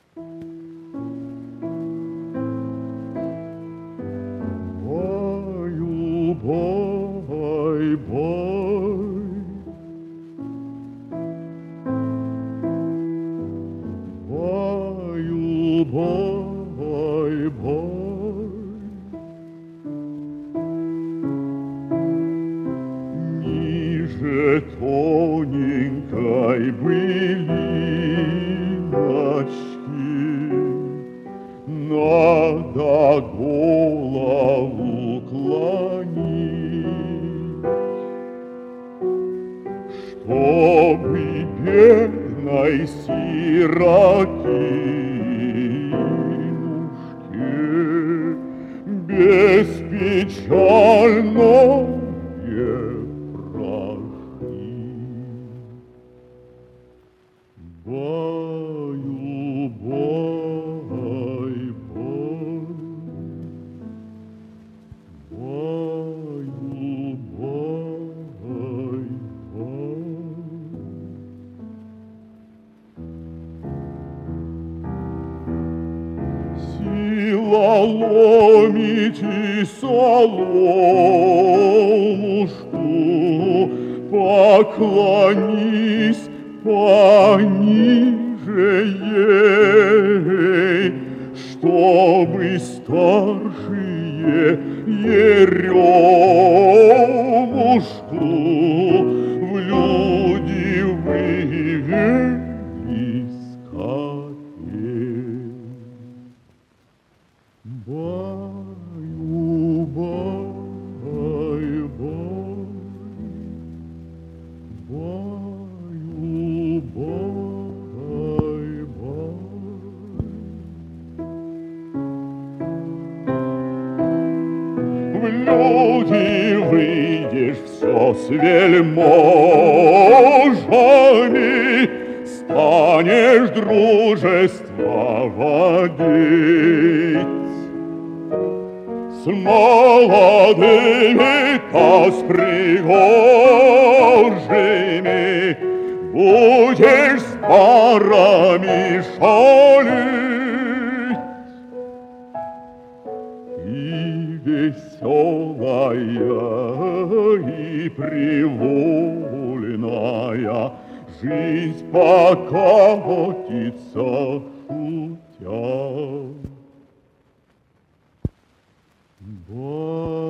Бай-бай. Баю-бай-бай. Ниже тоненькой былиночки надо голову клонить, чтобы бедной сиротинушке беспечальное прожить. Баю-бай-бай. Сила ломить и соломушку, поклонись пониже ей, чтобы старшие еремушку в люди вывели скорей. Баю-бай-бай. Баю-бай-бай. В люди выйдешь все с вельможами, станешь дружество водить. С молодыми, то с пригожими будешь с парами шалить. И веселая, и привольная жизнь покатится шутя. Бай.